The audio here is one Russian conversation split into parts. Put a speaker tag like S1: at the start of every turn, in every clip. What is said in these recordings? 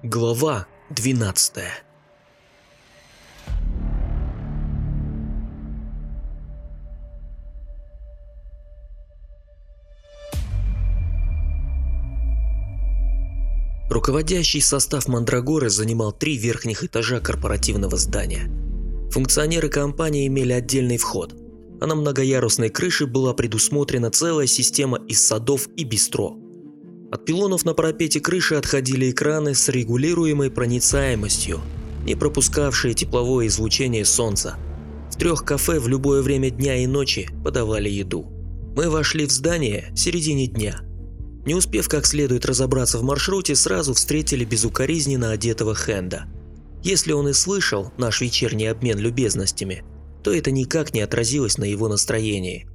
S1: Глава 12. Руководящий состав Мандрагоры занимал 3 верхних этажа корпоративного здания. Функционеры компании имели отдельный вход, а на многоярусной крыше была предусмотрена целая система из садов и бистро. От пилонов на парапете крыши отходили экраны с регулируемой проницаемостью, не пропускавшие тепловое излучение солнца. В 3 кафе в любое время дня и ночи подавали еду. Мы вошли в здание в середине дня. Не успев как следует разобраться в маршруте, сразу встретили безукоризненно одетого Хенда. Если он и слышал наш вечерний обмен любезностями, то это никак не отразилось на его настроении.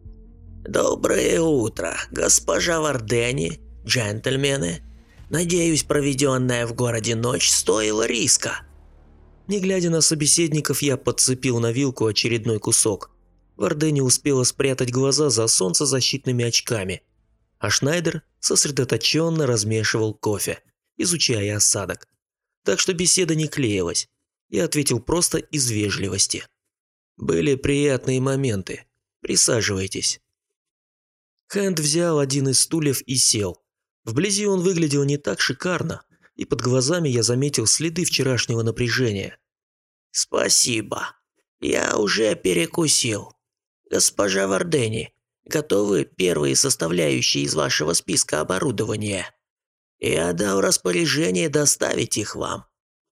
S2: «Доброе утро, госпожа Вардени, джентльмены. Надеюсь, проведенная в городе ночь стоила риска».
S1: Не глядя на собеседников, я подцепил на вилку очередной кусок. Вардени успела спрятать глаза за солнцезащитными очками, а Шнайдер сосредоточенно размешивал кофе, изучая осадок. Так что беседа не клеилась. Я ответил просто из вежливости. «Были приятные моменты. Присаживайтесь». Хэнд взял один из стульев и сел. Вблизи он выглядел не так шикарно, и под глазами я заметил следы вчерашнего напряжения.
S2: «Спасибо. Я уже перекусил. Госпожа Вардени, готовы первые составляющие из вашего списка оборудования? Я дал распоряжение доставить их вам».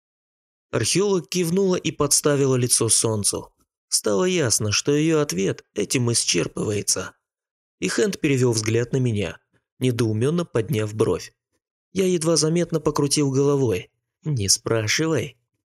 S1: Археолог кивнула и подставила лицо солнцу. Стало ясно, что ее ответ этим исчерпывается. И Хэнд перевел взгляд на меня, недоуменно подняв бровь. Я едва заметно покрутил головой. «Не спрашивай».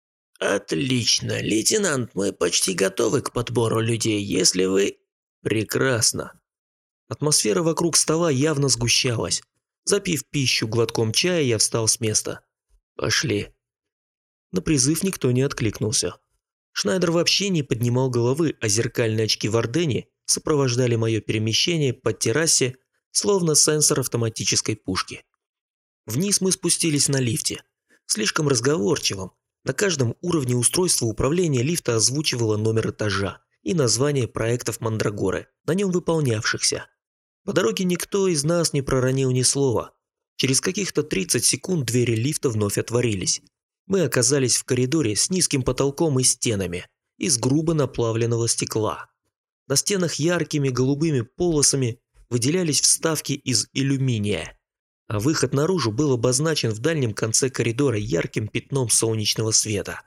S2: «Отлично, лейтенант, мы почти готовы к подбору людей, если вы...»
S1: «Прекрасно». Атмосфера вокруг стола явно сгущалась. Запив пищу глотком чая, я встал с места. «Пошли». На призыв никто не откликнулся. Шнайдер вообще не поднимал головы, а зеркальные очки Вардени сопровождали мое перемещение по террасе, словно сенсор автоматической пушки. Вниз мы спустились на лифте, слишком разговорчивом. На каждом уровне устройство управления лифта озвучивало номер этажа и название проектов Мандрагоры, на нем выполнявшихся. По дороге никто из нас не проронил ни слова. Через каких-то 30 секунд двери лифта вновь отворились. Мы оказались в коридоре с низким потолком и стенами из грубо наплавленного стекла. На стенах яркими голубыми полосами выделялись вставки из алюминия, а выход наружу был обозначен в дальнем конце коридора ярким пятном солнечного света.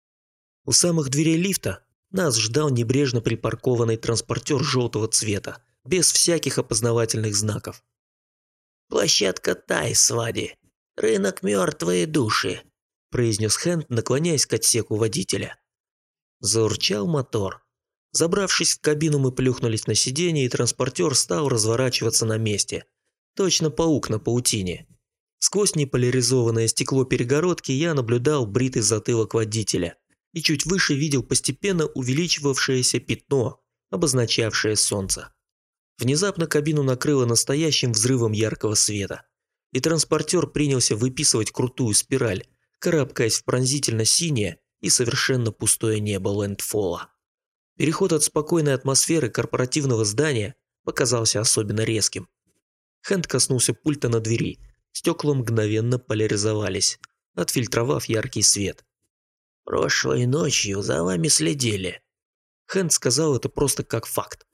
S1: У самых дверей лифта нас ждал небрежно припаркованный транспортер желтого цвета, без всяких опознавательных знаков.
S2: «Площадка Тайсвади. Рынок мертвые души», –
S1: произнес Хэнд, наклоняясь к отсеку водителя. Заурчал мотор. Забравшись в кабину, мы плюхнулись на сиденье, и транспортер стал разворачиваться на месте. Точно паук на паутине. Сквозь неполяризованное стекло перегородки я наблюдал бритый затылок водителя и чуть выше видел постепенно увеличивавшееся пятно, обозначавшее солнце. Внезапно кабину накрыло настоящим взрывом яркого света, и транспортер принялся выписывать крутую спираль, карабкаясь в пронзительно синее и совершенно пустое небо Лэндфолла. Переход от спокойной атмосферы корпоративного здания показался особенно резким. Хэнд коснулся пульта на двери, стекла мгновенно поляризовались, отфильтровав яркий свет.
S2: «Прошлой ночью за вами следили».
S1: Хэнд сказал это просто как факт.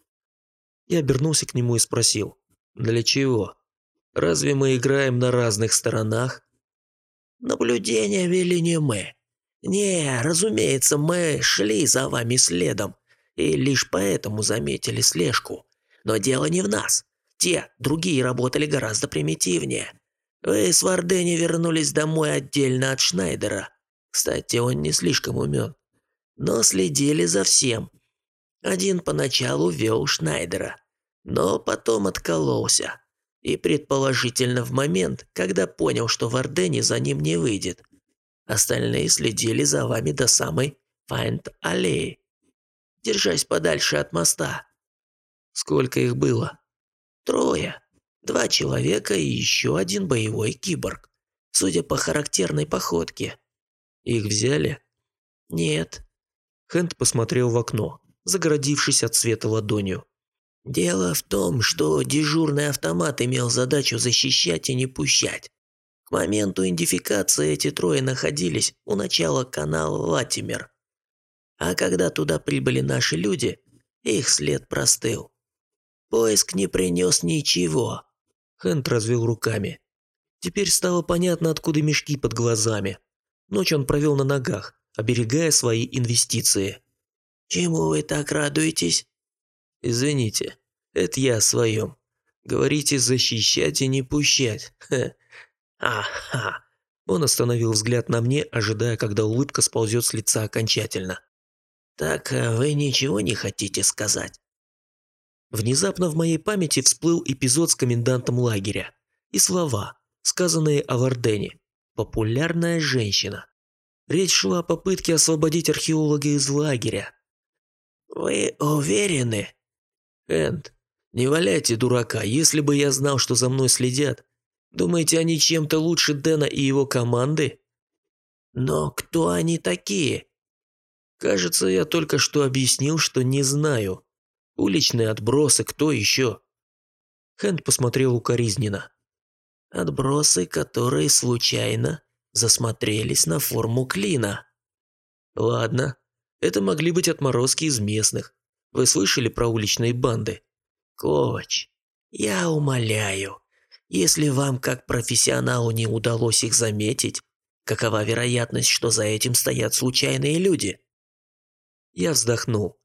S1: Я обернулся к нему и спросил: «Для чего? Разве мы играем на разных сторонах?»
S2: «Наблюдения вели не мы. Не, разумеется, мы шли за вами следом и лишь поэтому заметили слежку. Но дело не в нас. Те, другие работали гораздо примитивнее. Вы с Вардени вернулись домой отдельно от Шнайдера. Кстати, он не слишком умен. Но следили за всем. Один поначалу вел Шнайдера, но потом откололся. И предположительно в момент, когда понял, что Вардени за ним не выйдет. Остальные следили за вами до самой Файнд-аллеи, держась подальше от моста».
S1: «Сколько их было?»
S2: 3. 2 человека и еще один боевой киборг. судя по характерной походке.
S1: Их взяли?
S2: Нет.
S1: Хэнд посмотрел в окно, загородившись от света ладонью.
S2: Дело в том, что дежурный автомат имел задачу защищать и не пущать. К моменту идентификации эти трое находились у начала канала Латимер. А когда туда прибыли наши люди, их след простыл. Поиск не принес ничего.
S1: Хэнд развел руками. Теперь стало понятно, откуда мешки под глазами. Ночь он провел на ногах, оберегая свои инвестиции.
S2: Чему вы так радуетесь?
S1: Извините, это я о своем. Говорите, защищать и не пущать. Ха.
S2: Ага.
S1: Он остановил взгляд на мне, ожидая, когда улыбка сползет с лица окончательно.
S2: Так вы ничего не хотите сказать?
S1: Внезапно в моей памяти всплыл эпизод с комендантом лагеря и слова, сказанные о Вардене. Популярная женщина. Речь шла о попытке освободить археолога из лагеря.
S2: Вы уверены?
S1: Энд, не валяйте дурака, если бы я знал, что за мной следят. Думаете, они чем-то лучше Дэна и его команды?
S2: Но кто они такие?
S1: Кажется, я только что объяснил, что не знаю. Уличные отбросы, кто еще? Хэнд посмотрел укоризненно.
S2: Отбросы, которые случайно засмотрелись на форму клина.
S1: Ладно, это могли быть отморозки из местных. Вы слышали про уличные банды?
S2: Коуч, я умоляю, если вам как профессионалу не удалось их заметить, какова вероятность, что за этим стоят случайные люди?
S1: Я вздохнул.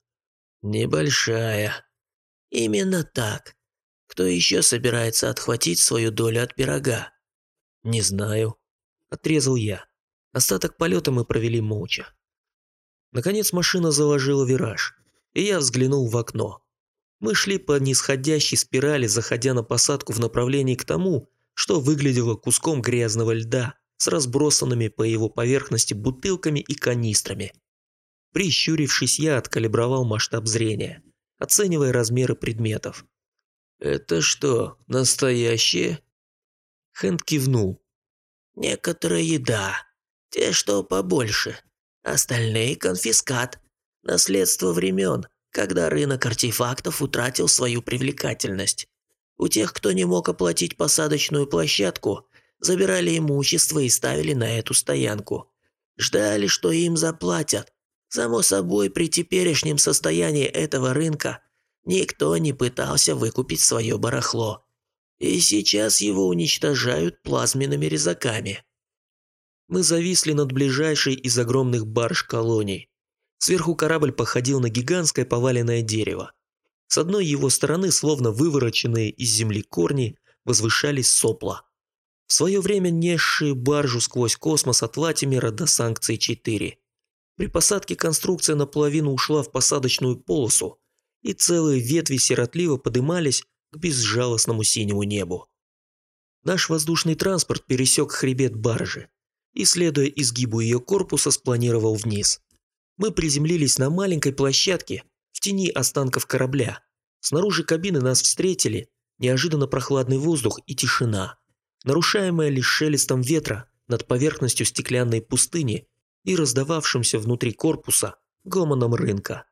S1: Небольшая.
S2: Именно так. Кто еще собирается отхватить свою долю от пирога?
S1: Не знаю. Отрезал я. Остаток полета мы провели молча. Наконец машина заложила вираж, и я взглянул в окно. Мы шли по нисходящей спирали, заходя на посадку в направлении к тому, что выглядело куском грязного льда с разбросанными по его поверхности бутылками и канистрами. Прищурившись, я откалибровал масштаб зрения, оценивая размеры предметов. «Это что, настоящее?» Хэнд кивнул.
S2: Некоторые да, те, что побольше. Остальные конфискат. Наследство времен, когда рынок артефактов утратил свою привлекательность. У тех, кто не мог оплатить посадочную площадку, забирали имущество и ставили на эту стоянку. Ждали, что им заплатят. Само собой, при теперешнем состоянии этого рынка никто не пытался выкупить свое барахло. И сейчас его уничтожают плазменными резаками.
S1: Мы зависли над ближайшей из огромных барж колоний. Сверху корабль походил на гигантское поваленное дерево. С одной его стороны, словно вывороченные из земли корни, возвышались сопла. В свое время несшие баржу сквозь космос от Латимера до Санкции-4. При посадке конструкция наполовину ушла в посадочную полосу, и целые ветви сиротливо подымались к безжалостному синему небу. Наш воздушный транспорт пересек хребет баржи и, следуя изгибу ее корпуса, спланировал вниз. Мы приземлились на маленькой площадке в тени останков корабля. Снаружи кабины нас встретили неожиданно прохладный воздух и тишина, нарушаемая лишь шелестом ветра над поверхностью стеклянной пустыни и раздававшимся внутри корпуса гомоном рынка.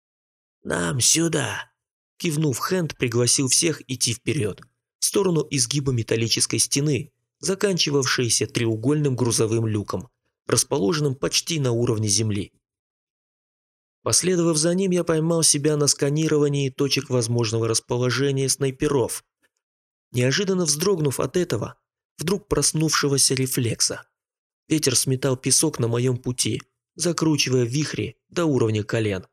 S2: «Нам сюда!»
S1: Кивнув, Хэнд пригласил всех идти вперед, в сторону изгиба металлической стены, заканчивавшейся треугольным грузовым люком, расположенным почти на уровне земли. Последовав за ним, я поймал себя на сканировании точек возможного расположения снайперов, неожиданно вздрогнув от этого, вдруг проснувшегося рефлекса. Ветер сметал песок на моем пути, закручивая вихри до уровня колен.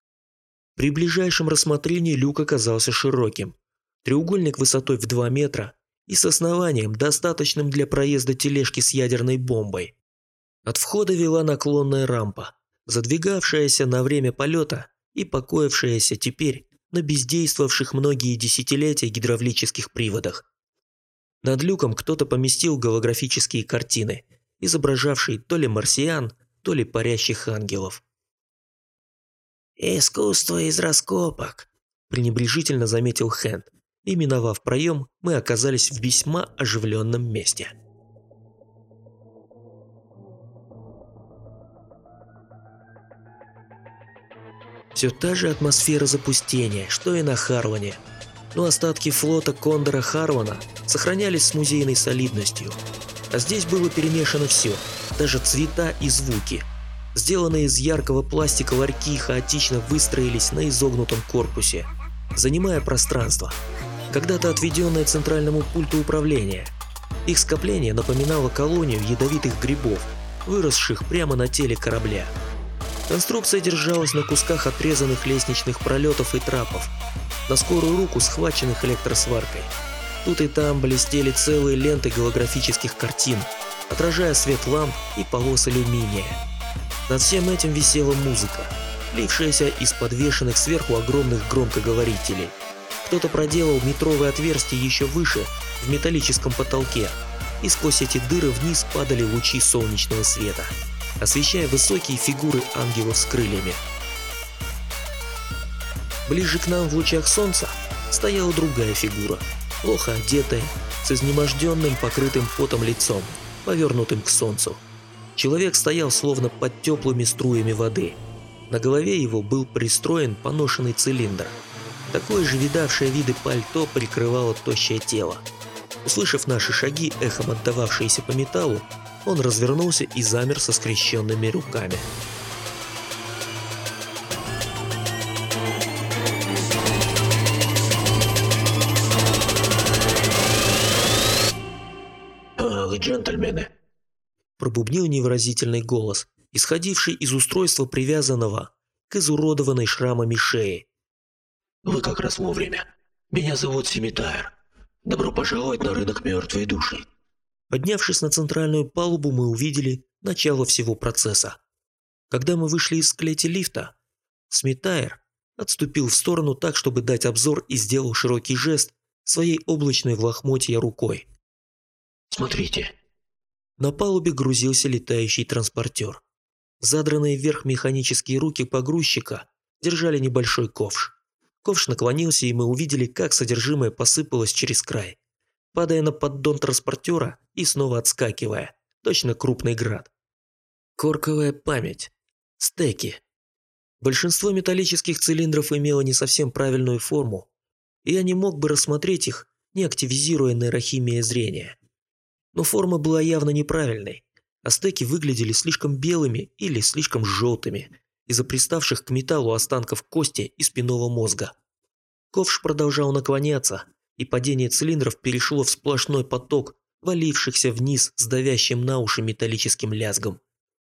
S1: При ближайшем рассмотрении люк оказался широким. Треугольник высотой в 2 метра и с основанием, достаточным для проезда тележки с ядерной бомбой. От входа вела наклонная рампа, задвигавшаяся на время полета и покоившаяся теперь на бездействовавших многие десятилетия гидравлических приводах. Над люком кто-то поместил голографические картины, изображавшие то ли марсиан, то ли парящих ангелов.
S2: «Искусство из раскопок»,
S1: – пренебрежительно заметил Хэнд, и, миновав проем, мы оказались в весьма оживленном месте. Все та же атмосфера запустения, что и на Харване. Но остатки флота Кондора Харвана сохранялись с музейной солидностью. А здесь было перемешано все, даже цвета и звуки. Сделанные из яркого пластика ларьки хаотично выстроились на изогнутом корпусе, занимая пространство, когда-то отведенное центральному пульту управления. Их скопление напоминало колонию ядовитых грибов, выросших прямо на теле корабля. Конструкция держалась на кусках отрезанных лестничных пролетов и трапов, на скорую руку схваченных электросваркой. Тут и там блестели целые ленты голографических картин, отражая свет ламп и полос алюминия. Над всем этим висела музыка, лившаяся из подвешенных сверху огромных громкоговорителей. Кто-то проделал метровые отверстия еще выше, в металлическом потолке, и сквозь эти дыры вниз падали лучи солнечного света, освещая высокие фигуры ангелов с крыльями. Ближе к нам в лучах солнца стояла другая фигура, плохо одетая, с изнеможденным, покрытым потом лицом, повернутым к солнцу. Человек стоял словно под теплыми струями воды. На голове его был пристроен поношенный цилиндр. Такое же видавшее виды пальто прикрывало тощее тело. Услышав наши шаги, эхом отдававшиеся по металлу, он развернулся и замер со скрещенными руками.
S2: «Вы джентльмены»,
S1: — пробубнил невыразительный голос, исходивший из устройства, привязанного к изуродованной шрамами шеи.
S2: «Вы как раз вовремя. Меня зовут Семитайр. Добро пожаловать на рынок мертвой души».
S1: Поднявшись на центральную палубу, мы увидели начало всего процесса. Когда мы вышли из клети лифта, Семитайр отступил в сторону так, чтобы дать обзор, и сделал широкий жест своей облачной в лохмотья рукой.
S2: «Смотрите».
S1: На палубе грузился летающий транспортер. Задранные вверх механические руки погрузчика держали небольшой ковш. Ковш наклонился, и мы увидели, как содержимое посыпалось через край, падая на поддон транспортера и снова отскакивая, точно крупный град. Корковая память. Стеки. Большинство металлических цилиндров имело не совсем правильную форму, и я не мог бы рассмотреть их, не активизируя нейрохимия зрения. Но форма была явно неправильной, а стеки выглядели слишком белыми или слишком желтыми из-за приставших к металлу останков кости и спинного мозга. Ковш продолжал наклоняться, и падение цилиндров перешло в сплошной поток, валившихся вниз с давящим на уши металлическим лязгом.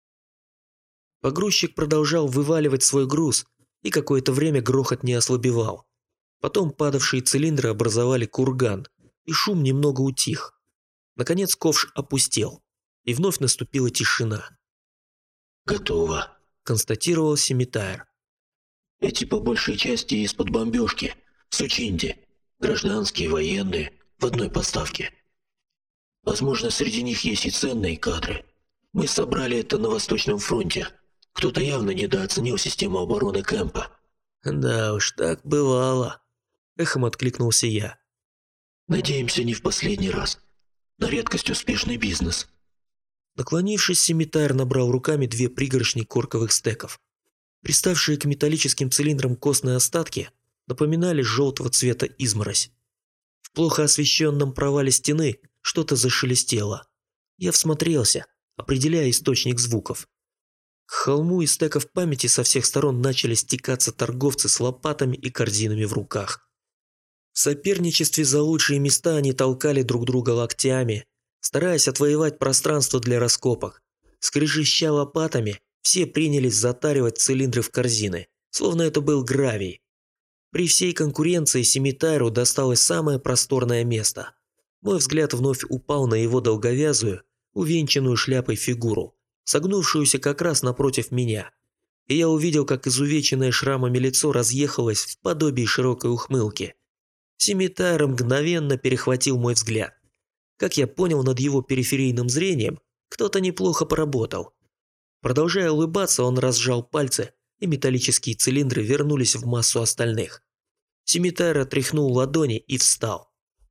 S1: Погрузчик продолжал вываливать свой груз, и какое-то время грохот не ослабевал. Потом падавшие цилиндры образовали курган, и шум немного утих. Наконец ковш опустел, и вновь наступила тишина.
S2: «Готово»,
S1: – констатировал Семитайр.
S2: «Эти по большей части из-под бомбежки, в Сучинде, гражданские, военные, в одной поставке. Возможно, среди них есть и ценные кадры. Мы собрали это на Восточном фронте. Кто-то явно недооценил систему обороны Кэмпа».
S1: «Да уж, так бывало», – эхом откликнулся я.
S2: «Надеемся, не в последний раз. На редкость успешный бизнес».
S1: Наклонившись, Семитайр набрал руками 2 пригоршни корковых стеков. Приставшие к металлическим цилиндрам костные остатки напоминали желтого цвета изморозь. В плохо освещенном провале стены что-то зашелестело. Я всмотрелся, определяя источник звуков. К холму из стеков памяти со всех сторон начали стекаться торговцы с лопатами и корзинами в руках. В соперничестве за лучшие места они толкали друг друга локтями, стараясь отвоевать пространство для раскопок. Скрежеща лопатами, все принялись затаривать цилиндры в корзины, словно это был гравий. При всей конкуренции Семитайру досталось самое просторное место. Мой взгляд вновь упал на его долговязую, увенчанную шляпой фигуру, согнувшуюся как раз напротив меня. И я увидел, как изувеченное шрамами лицо разъехалось в подобии широкой ухмылки. Семитайр мгновенно перехватил мой взгляд. Как я понял, над его периферийным зрением кто-то неплохо поработал. Продолжая улыбаться, он разжал пальцы, и металлические цилиндры вернулись в массу остальных. Семитайр отряхнул ладони и встал.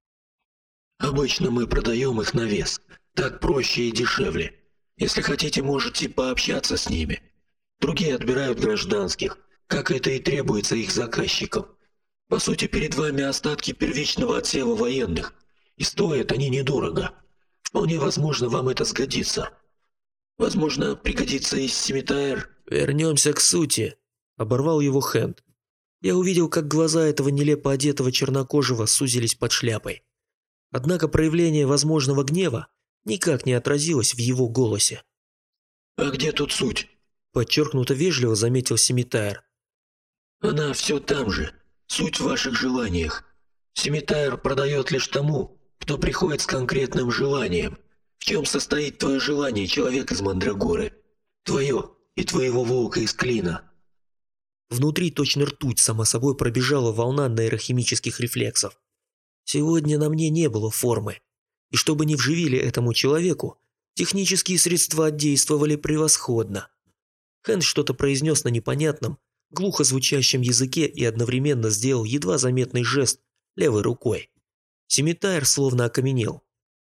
S2: «Обычно мы продаем их на вес. Так проще и дешевле. Если хотите, можете пообщаться с ними. Другие отбирают гражданских,
S3: как это и требуется их заказчикам. По сути, перед вами остатки первичного отсева военных, и стоят они недорого. Вполне возможно, вам это сгодится. Возможно, пригодится и Симитаэр».
S1: «Вернемся к сути», – оборвал его Хэнд. Я увидел, как глаза этого нелепо одетого чернокожего сузились под шляпой. Однако проявление возможного гнева никак не отразилось в его голосе.
S3: «А где тут суть?»
S1: – подчеркнуто вежливо заметил Симитаэр.
S3: «Она все там же. Суть в ваших желаниях. Симитаэр продает лишь тому, кто приходит с конкретным желанием. В чем состоит твое желание, человек из Мандрагоры? Твое и твоего волка из Клина».
S1: Внутри точно ртуть само собой пробежала волна нейрохимических рефлексов. Сегодня на мне не было формы, и чтобы не вживили этому человеку, технические средства действовали превосходно. Хэнд что-то произнес на непонятном, глухо звучащем языке и одновременно сделал едва заметный жест левой рукой. Симитаэр словно окаменел.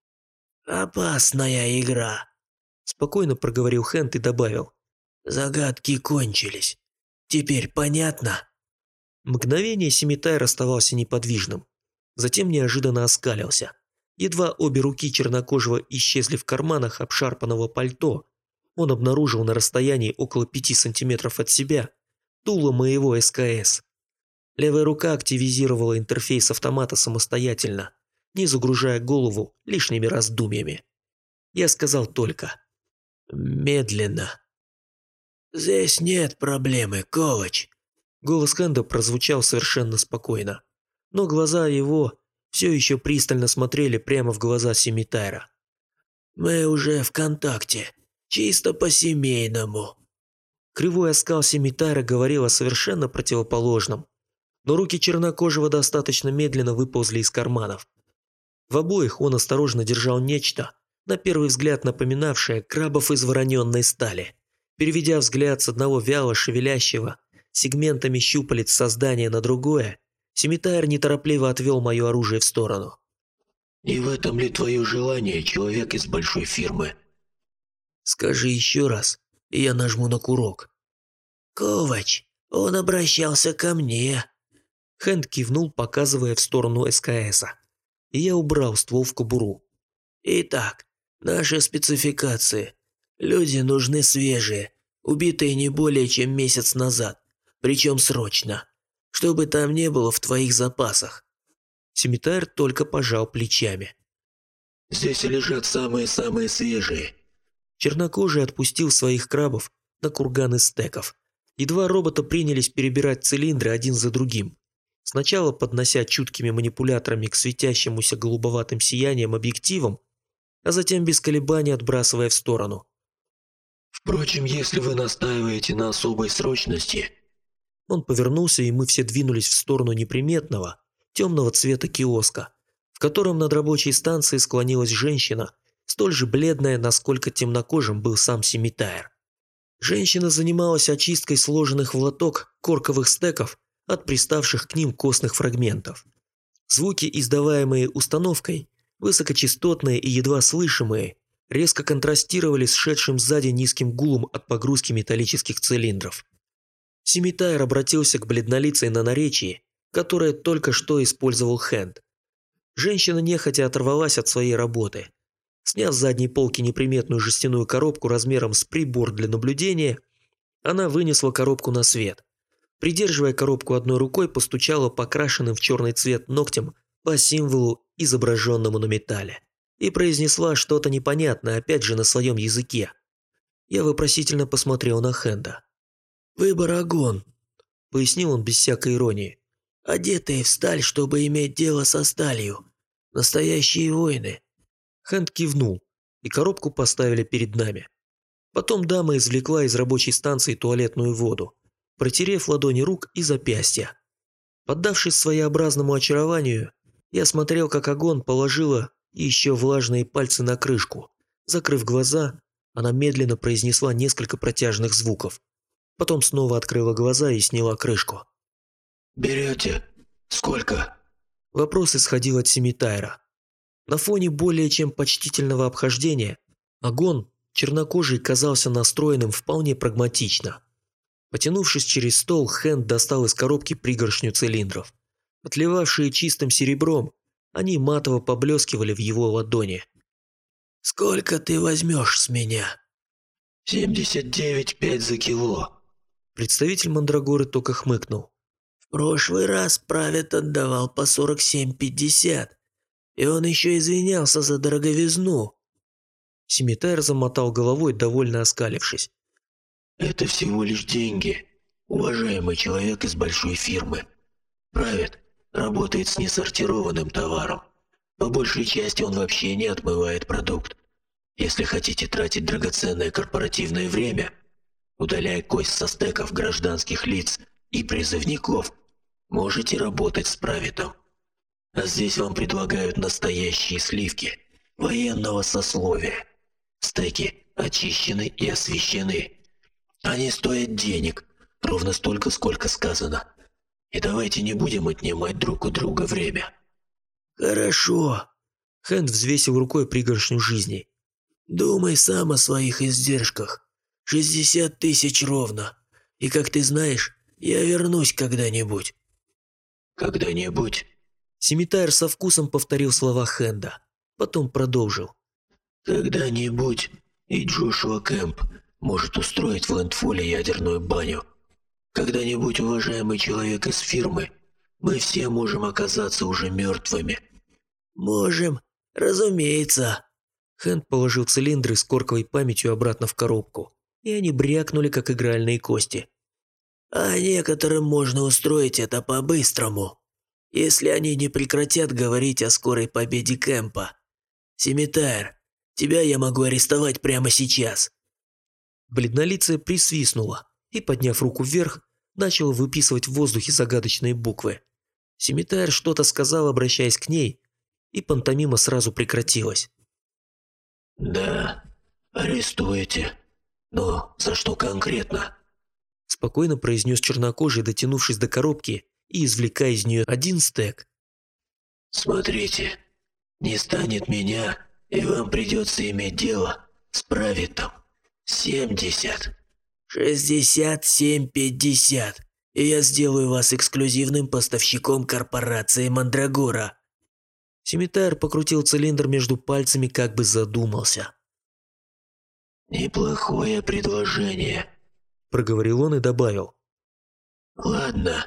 S2: «Опасная игра», –
S1: спокойно проговорил Хэнд и добавил.
S2: «Загадки кончились. Теперь понятно?»
S1: Мгновение Симитаэр оставался неподвижным, затем неожиданно оскалился. Едва обе руки чернокожего исчезли в карманах обшарпанного пальто, он обнаружил на расстоянии около 5 сантиметров от себя дуло моего СКС. Левая рука активизировала интерфейс автомата самостоятельно, не загружая голову лишними раздумьями. Я сказал только «медленно».
S2: «Здесь нет проблемы, Ковач».
S1: Голос Хэнда прозвучал совершенно спокойно, но глаза его все еще пристально смотрели прямо в глаза Симитаэра.
S2: «Мы уже в контакте, чисто по-семейному».
S1: Кривой оскал Симитаэра говорил о совершенно противоположном, но руки чернокожего достаточно медленно выползли из карманов. В обоих он осторожно держал нечто, на первый взгляд напоминавшее крабов из вороненной стали. Переведя взгляд с одного вяло шевелящего сегментами щупалец создания на другое, Симитаэр неторопливо отвел мое оружие в сторону.
S3: «Не в этом ли твое желание, человек из большой фирмы?»
S2: «Скажи еще раз, и я нажму на курок». «Ковач, он обращался ко мне».
S1: Хэнд кивнул, показывая в сторону СКСа, и я убрал ствол в кобуру.
S2: «Итак, наши спецификации. Люди нужны свежие, убитые не более чем месяц назад, причем срочно. Что бы там ни было в твоих запасах».
S1: Симитаэр только пожал плечами.
S3: «Здесь лежат самые-самые свежие».
S1: Чернокожий отпустил своих крабов на курган из стеков, и два робота принялись перебирать цилиндры один за другим, сначала поднося чуткими манипуляторами к светящемуся голубоватым сиянием объективам, а затем без колебаний отбрасывая в сторону.
S3: «Впрочем, если вы настаиваете на особой срочности...»
S1: Он повернулся, и мы все двинулись в сторону неприметного, темного цвета киоска, в котором над рабочей станцией склонилась женщина, столь же бледная, насколько темнокожим был сам Симитаэр. Женщина занималась очисткой сложенных в лоток корковых стеков от приставших к ним костных фрагментов. Звуки, издаваемые установкой, высокочастотные и едва слышимые, резко контрастировали с шедшим сзади низким гулом от погрузки металлических цилиндров. Симитаэр обратился к бледнолицей на наречии, которое только что использовал Хэнд. Женщина нехотя оторвалась от своей работы. Сняв с задней полки неприметную жестяную коробку размером с прибор для наблюдения, она вынесла коробку на свет. Придерживая коробку одной рукой, постучала покрашенным в черный цвет ногтем по символу, изображенному на металле, и произнесла что-то непонятное, опять же на своем языке. Я вопросительно посмотрел на Хэнда.
S2: «Выбор огонь»,
S1: – пояснил он без всякой иронии.
S2: «Одетые в сталь, чтобы иметь дело со сталью. Настоящие воины».
S1: Хэнд кивнул, и коробку поставили перед нами. Потом дама извлекла из рабочей станции туалетную воду, протерев ладони рук и запястья. Поддавшись своеобразному очарованию, я смотрел, как Агон положила еще влажные пальцы на крышку. Закрыв глаза, она медленно произнесла несколько протяжных звуков. Потом снова открыла глаза и сняла крышку.
S3: «Берете? Сколько?»
S1: Вопрос исходил от Симитаэра. На фоне более чем почтительного обхождения Агон, чернокожий, казался настроенным вполне прагматично. Потянувшись через стол, Хэнд достал из коробки пригоршню цилиндров. Отливавшие чистым серебром, они матово поблескивали в его ладони.
S2: «Сколько ты возьмешь с меня?»
S3: 79,5 за кило.
S1: Представитель Мандрагоры только хмыкнул.
S2: «В прошлый раз Правит отдавал по 47,50, и он еще извинялся за дороговизну».
S1: Симитайр замотал головой, довольно оскалившись.
S3: Это всего лишь деньги, уважаемый человек из большой фирмы. Правит работает с несортированным товаром. По большей части он вообще не отмывает продукт. Если хотите тратить драгоценное корпоративное время, удаляя кость со стеков гражданских лиц и призывников, можете работать с Правитом. А здесь вам предлагают настоящие сливки военного сословия. Стеки очищены и освещены. Они стоят денег, ровно столько, сколько сказано. И давайте не будем отнимать друг у друга время.
S2: «Хорошо.
S1: Хэнд взвесил рукой пригоршню жизней.
S2: Думай сам о своих издержках. 60 тысяч ровно. И как ты знаешь, я вернусь когда-нибудь».
S3: Когда-нибудь.
S1: Симитайр со вкусом повторил слова Хэнда. Потом продолжил.
S3: Когда-нибудь и Джошуа Кэмп может устроить в Лэндфоле ядерную баню. Когда-нибудь, уважаемый человек из фирмы, мы все можем оказаться уже мертвыми.
S2: «Можем, разумеется».
S1: Хэнд положил цилиндры с корковой памятью обратно в коробку, и они брякнули, как игральные кости.
S2: «А некоторым можно устроить это по-быстрому, если они не прекратят говорить о скорой победе Кэмпа. Симитайр, тебя я могу арестовать прямо сейчас».
S1: Бледнолицая присвистнула и, подняв руку вверх, начала выписывать в воздухе загадочные буквы. Симитайр что-то сказал, обращаясь к ней, и пантомима сразу прекратилась.
S3: Да, арестуете. Но за что конкретно?
S1: Спокойно произнес чернокожий, дотянувшись до коробки и извлекая из нее один стек.
S3: Смотрите, не станет меня, и вам придется иметь дело с Правитом. 70.
S2: 67,50. И я сделаю вас эксклюзивным поставщиком корпорации Мандрагора.
S1: Симитайр покрутил цилиндр между пальцами, как бы задумался.
S3: Неплохое предложение.
S1: Проговорил он и добавил.
S3: Ладно,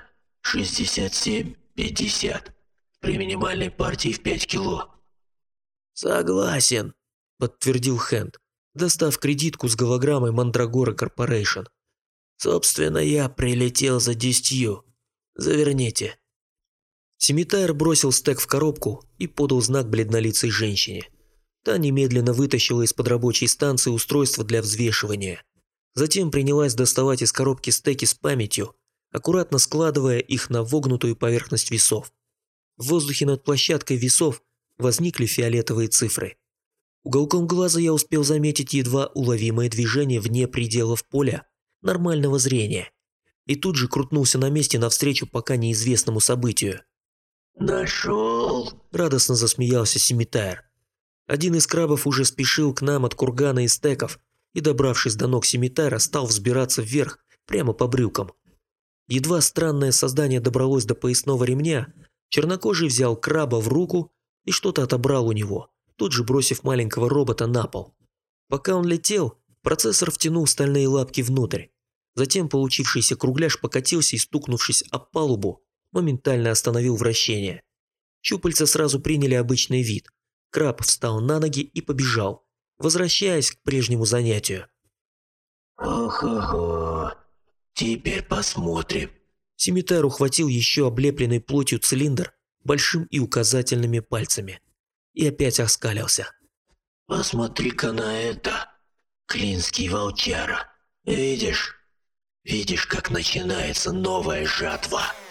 S3: 67,50. При минимальной партии в 5 кило.
S2: Согласен,
S1: Подтвердил Хэнд, достав кредитку с голограммой Мандрагора Корпорейшн.
S2: Собственно, я прилетел за 10. Заверните.
S1: Симитайр бросил стек в коробку и подал знак бледнолицей женщине. Та немедленно вытащила из-под рабочей станции устройство для взвешивания. Затем принялась доставать из коробки стеки с памятью, аккуратно складывая их на вогнутую поверхность весов. В воздухе над площадкой весов возникли фиолетовые цифры. Уголком глаза я успел заметить едва уловимое движение вне пределов поля нормального зрения и тут же крутнулся на месте навстречу пока неизвестному событию.
S3: Нашел!
S1: Радостно засмеялся Симитайр. Один из крабов уже спешил к нам от кургана и стеков и, добравшись до ног Симитайра, стал взбираться вверх прямо по брюкам. Едва странное создание добралось до поясного ремня, чернокожий взял краба в руку и что-то отобрал у него, тут же бросив маленького робота на пол. Пока он летел, процессор втянул стальные лапки внутрь. Затем получившийся кругляш покатился и, стукнувшись об палубу, моментально остановил вращение. Щупальца сразу приняли обычный вид. Краб встал на ноги и побежал, возвращаясь к прежнему занятию.
S3: Ого-го, теперь посмотрим.
S1: Симитайр ухватил еще облепленный плотью цилиндр большим и указательными пальцами и опять оскалился.
S3: Посмотри-ка на это, клинский волчара. Видишь, как начинается новая жатва.